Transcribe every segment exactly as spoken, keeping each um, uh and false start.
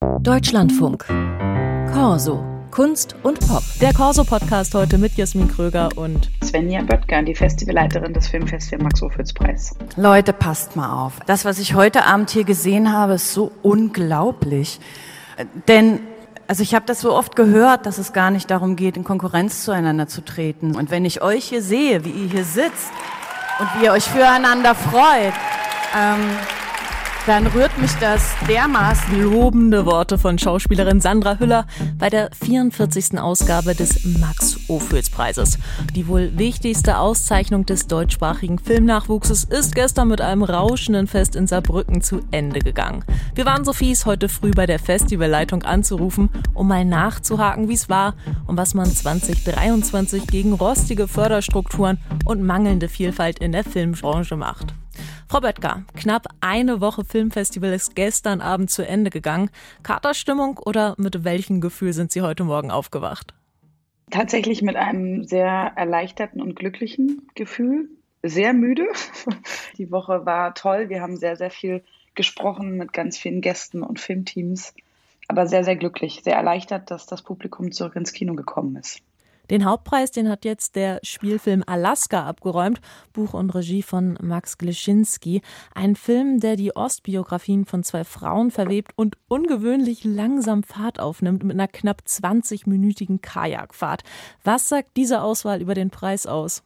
Deutschlandfunk. Corso. Kunst und Pop. Der Corso-Podcast heute mit Jasmin Kröger und Svenja Böttger, die Festivalleiterin des Filmfestivals Max-Ophüls-Preis. Leute, passt mal auf. Das, was ich heute Abend hier gesehen habe, ist so unglaublich. Denn also ich habe das so oft gehört, dass es gar nicht darum geht, in Konkurrenz zueinander zu treten. Und wenn ich euch hier sehe, wie ihr hier sitzt und wie ihr euch füreinander freut, ähm, dann rührt mich das dermaßen. Lobende Worte von Schauspielerin Sandra Hüller bei der vierundvierzigsten Ausgabe des Max-Ophüls-Preises. Die wohl wichtigste Auszeichnung des deutschsprachigen Filmnachwuchses ist gestern mit einem rauschenden Fest in Saarbrücken zu Ende gegangen. Wir waren so fies, heute früh bei der Festivalleitung anzurufen, um mal nachzuhaken, wie es war und was man zwanzig dreiundzwanzig gegen rostige Förderstrukturen und mangelnde Vielfalt in der Filmbranche macht. Frau Böttger, knapp eine Woche Filmfestival ist gestern Abend zu Ende gegangen. Katerstimmung oder mit welchem Gefühl sind Sie heute Morgen aufgewacht? Tatsächlich mit einem sehr erleichterten und glücklichen Gefühl. Sehr müde. Die Woche war toll. Wir haben sehr, sehr viel gesprochen mit ganz vielen Gästen und Filmteams. Aber sehr, sehr glücklich, sehr erleichtert, dass das Publikum zurück ins Kino gekommen ist. Den Hauptpreis, den hat jetzt der Spielfilm Alaska abgeräumt, Buch und Regie von Max Gleschinski. Ein Film, der die Ostbiografien von zwei Frauen verwebt und ungewöhnlich langsam Fahrt aufnimmt mit einer knapp zwanzigminütigen Kajakfahrt. Was sagt diese Auswahl über den Preis aus?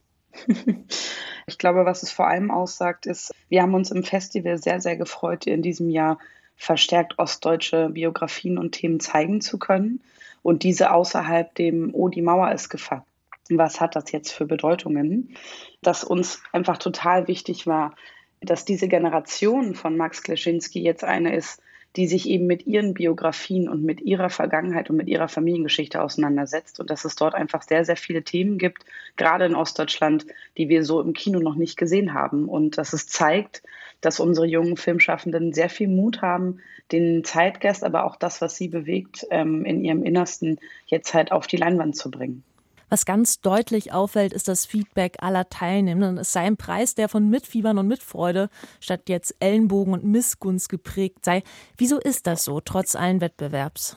Ich glaube, was es vor allem aussagt, ist, wir haben uns im Festival sehr, sehr gefreut, in diesem Jahr verstärkt ostdeutsche Biografien und Themen zeigen zu können. Und diese außerhalb dem, oh, die Mauer ist gefallen. Was hat das jetzt für Bedeutungen? Dass uns einfach total wichtig war, dass diese Generation von Max Gleschinski jetzt eine ist, die sich eben mit ihren Biografien und mit ihrer Vergangenheit und mit ihrer Familiengeschichte auseinandersetzt. Und dass es dort einfach sehr, sehr viele Themen gibt, gerade in Ostdeutschland, die wir so im Kino noch nicht gesehen haben. Und dass es zeigt, dass unsere jungen Filmschaffenden sehr viel Mut haben, den Zeitgeist, aber auch das, was sie bewegt, in ihrem Innersten jetzt halt auf die Leinwand zu bringen. Was ganz deutlich auffällt, ist das Feedback aller Teilnehmenden. Es sei ein Preis, der von Mitfiebern und Mitfreude statt jetzt Ellenbogen und Missgunst geprägt sei. Wieso ist das so, trotz allen Wettbewerbs?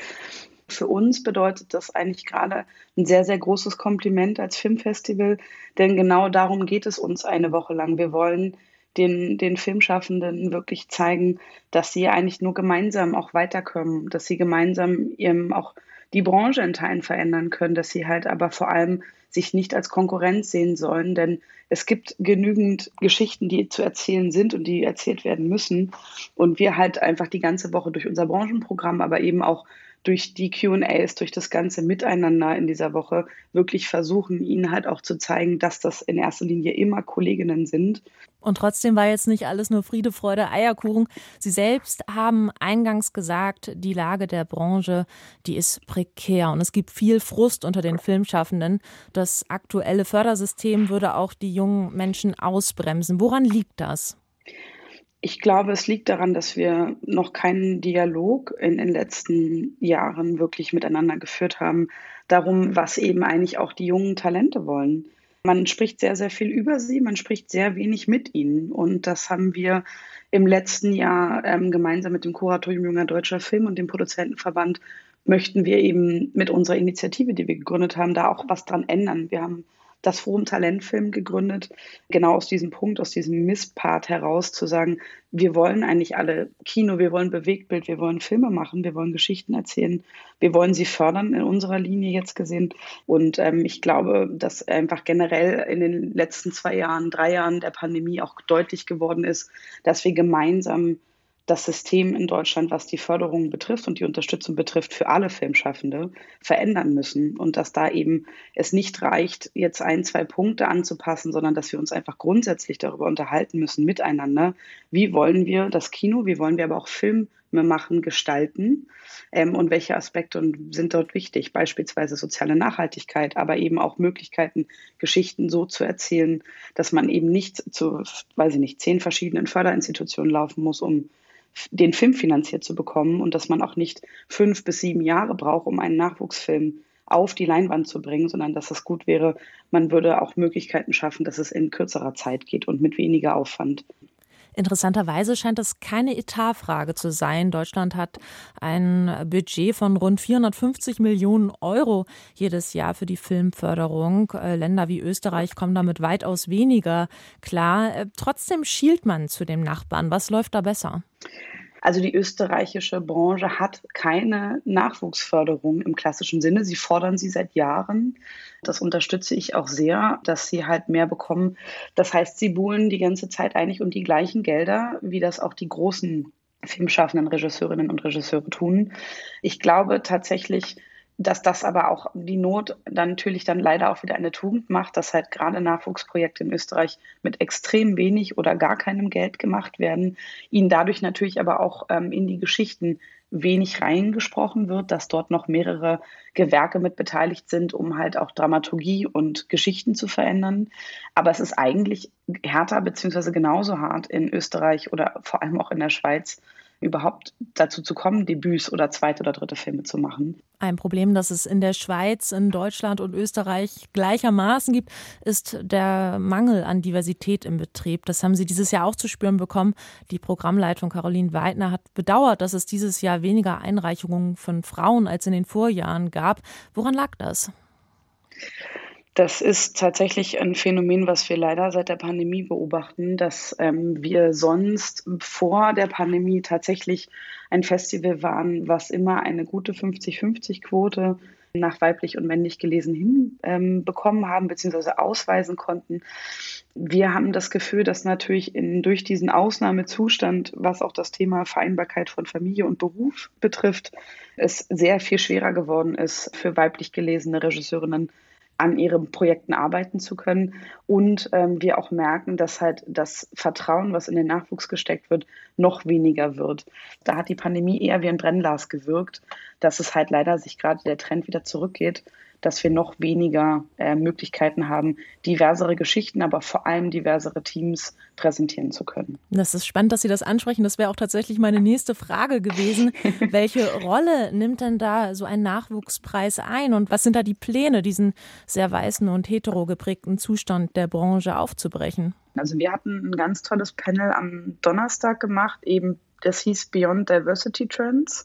Für uns bedeutet das eigentlich gerade ein sehr, sehr großes Kompliment als Filmfestival, denn genau darum geht es uns eine Woche lang. Wir wollen den, den Filmschaffenden wirklich zeigen, dass sie eigentlich nur gemeinsam auch weiterkommen, dass sie gemeinsam eben auch die Branche in Teilen verändern können, dass sie halt aber vor allem sich nicht als Konkurrenz sehen sollen, denn es gibt genügend Geschichten, die zu erzählen sind und die erzählt werden müssen und wir halt einfach die ganze Woche durch unser Branchenprogramm, aber eben auch durch die Q und A's, durch das ganze Miteinander in dieser Woche wirklich versuchen, ihnen halt auch zu zeigen, dass das in erster Linie immer Kolleginnen sind. Und trotzdem war jetzt nicht alles nur Friede, Freude, Eierkuchen. Sie selbst haben eingangs gesagt, die Lage der Branche, die ist prekär und es gibt viel Frust unter den Filmschaffenden. Das aktuelle Fördersystem würde auch die jungen Menschen ausbremsen. Woran liegt das? Ich glaube, es liegt daran, dass wir noch keinen Dialog in den letzten Jahren wirklich miteinander geführt haben, darum, was eben eigentlich auch die jungen Talente wollen. Man spricht sehr, sehr viel über sie, man spricht sehr wenig mit ihnen. Und das haben wir im letzten Jahr ähm, gemeinsam mit dem Kuratorium Junger Deutscher Film und dem Produzentenverband möchten wir eben mit unserer Initiative, die wir gegründet haben, da auch was dran ändern. Wir haben das Forum Talentfilm gegründet, genau aus diesem Punkt, aus diesem Misspart heraus zu sagen, wir wollen eigentlich alle Kino, wir wollen Bewegtbild, wir wollen Filme machen, wir wollen Geschichten erzählen, wir wollen sie fördern in unserer Linie jetzt gesehen. Und ähm, ich glaube, dass einfach generell in den letzten zwei Jahren, drei Jahren der Pandemie auch deutlich geworden ist, dass wir gemeinsam das System in Deutschland, was die Förderung betrifft und die Unterstützung betrifft für alle Filmschaffende, verändern müssen. Und dass da eben es nicht reicht, jetzt ein, zwei Punkte anzupassen, sondern dass wir uns einfach grundsätzlich darüber unterhalten müssen miteinander. Wie wollen wir das Kino, wie wollen wir aber auch Filme machen, gestalten ähm, und welche Aspekte sind dort wichtig? Beispielsweise soziale Nachhaltigkeit, aber eben auch Möglichkeiten, Geschichten so zu erzählen, dass man eben nicht zu, weiß ich nicht, zehn verschiedenen Förderinstitutionen laufen muss, um den Film finanziert zu bekommen und dass man auch nicht fünf bis sieben Jahre braucht, um einen Nachwuchsfilm auf die Leinwand zu bringen, sondern dass es gut wäre, man würde auch Möglichkeiten schaffen, dass es in kürzerer Zeit geht und mit weniger Aufwand. Interessanterweise scheint es keine Etatfrage zu sein. Deutschland hat ein Budget von rund vierhundertfünfzig Millionen Euro jedes Jahr für die Filmförderung. Länder wie Österreich kommen damit weitaus weniger klar. Trotzdem schielt man zu dem Nachbarn. Was läuft da besser? Also die österreichische Branche hat keine Nachwuchsförderung im klassischen Sinne. Sie fordern sie seit Jahren. Das unterstütze ich auch sehr, dass sie halt mehr bekommen. Das heißt, sie buhlen die ganze Zeit eigentlich um die gleichen Gelder, wie das auch die großen filmschaffenden Regisseurinnen und Regisseure tun. Ich glaube tatsächlich, dass das aber auch die Not dann natürlich dann leider auch wieder eine Tugend macht, dass halt gerade Nachwuchsprojekte in Österreich mit extrem wenig oder gar keinem Geld gemacht werden, ihnen dadurch natürlich aber auch ähm, in die Geschichten wenig reingesprochen wird, dass dort noch mehrere Gewerke mit beteiligt sind, um halt auch Dramaturgie und Geschichten zu verändern. Aber es ist eigentlich härter beziehungsweise genauso hart in Österreich oder vor allem auch in der Schweiz, überhaupt dazu zu kommen, Debüts oder zweite oder dritte Filme zu machen. Ein Problem, das es in der Schweiz, in Deutschland und Österreich gleichermaßen gibt, ist der Mangel an Diversität im Betrieb. Das haben Sie dieses Jahr auch zu spüren bekommen. Die Programmleitung Caroline Weidner hat bedauert, dass es dieses Jahr weniger Einreichungen von Frauen als in den Vorjahren gab. Woran lag das? Das ist tatsächlich ein Phänomen, was wir leider seit der Pandemie beobachten, dass ähm, wir sonst vor der Pandemie tatsächlich ein Festival waren, was immer eine gute fünfzig fünfzig Quote nach weiblich und männlich gelesen hinbekommen ähm, haben bzw. ausweisen konnten. Wir haben das Gefühl, dass natürlich in, durch diesen Ausnahmezustand, was auch das Thema Vereinbarkeit von Familie und Beruf betrifft, es sehr viel schwerer geworden ist, für weiblich gelesene Regisseurinnen an ihren Projekten arbeiten zu können. Und ähm, wir auch merken, dass halt das Vertrauen, was in den Nachwuchs gesteckt wird, noch weniger wird. Da hat die Pandemie eher wie ein Brennglas gewirkt, dass es halt leider sich gerade der Trend wieder zurückgeht, dass wir noch weniger äh, Möglichkeiten haben, diversere Geschichten, aber vor allem diversere Teams präsentieren zu können. Das ist spannend, dass Sie das ansprechen. Das wäre auch tatsächlich meine nächste Frage gewesen. Welche Rolle nimmt denn da so ein Nachwuchspreis ein? Und was sind da die Pläne, diesen sehr weißen und hetero geprägten Zustand der Branche aufzubrechen? Also wir hatten ein ganz tolles Panel am Donnerstag gemacht, eben das hieß Beyond Diversity Trends.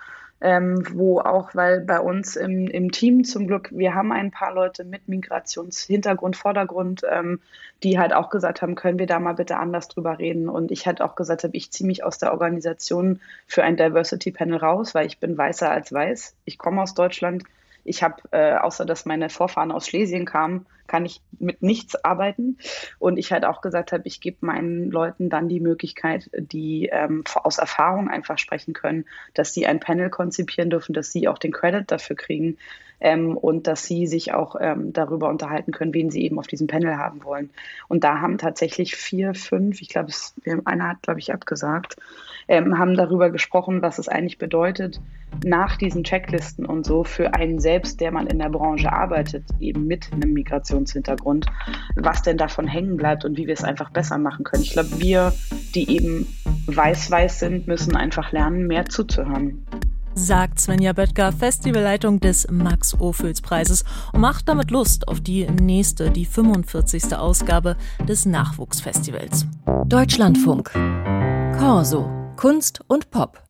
Ähm, wo auch, weil bei uns im, im Team zum Glück, wir haben ein paar Leute mit Migrationshintergrund, Vordergrund, ähm, die halt auch gesagt haben, können wir da mal bitte anders drüber reden. Und ich halt auch gesagt habe, ich ziehe mich aus der Organisation für ein Diversity Panel raus, weil ich bin weißer als weiß. Ich komme aus Deutschland. Ich habe, äh, außer dass meine Vorfahren aus Schlesien kamen, kann ich mit nichts arbeiten. Und ich halt auch gesagt habe, ich gebe meinen Leuten dann die Möglichkeit, die ähm, aus Erfahrung einfach sprechen können, dass sie ein Panel konzipieren dürfen, dass sie auch den Credit dafür kriegen ähm, und dass sie sich auch ähm, darüber unterhalten können, wen sie eben auf diesem Panel haben wollen. Und da haben tatsächlich vier, fünf, ich glaube, einer hat, glaube ich, abgesagt, ähm, haben darüber gesprochen, was es eigentlich bedeutet, nach diesen Checklisten und so für einen selbst, der mal in der Branche arbeitet, eben mit einem Migrationshintergrund, was denn davon hängen bleibt und wie wir es einfach besser machen können. Ich glaube, wir, die eben weiß-weiß sind, müssen einfach lernen, mehr zuzuhören. Sagt Svenja Böttger, Festivalleitung des Max-Ophüls-Preises und macht damit Lust auf die nächste, die fünfundvierzigste Ausgabe des Nachwuchsfestivals. Deutschlandfunk. Corso. Kunst und Pop.